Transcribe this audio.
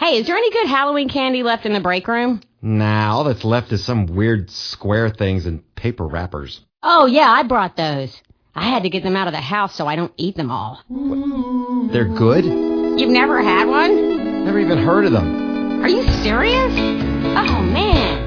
Hey, is there any good Halloween candy left in the break room? Nah, all that's left is some weird square things and paper wrappers. Oh, yeah, I brought those. I had to get them out of the house so I don't eat them all. What? They're good? You've never had one? Never even heard of them. Are you serious? Oh, man.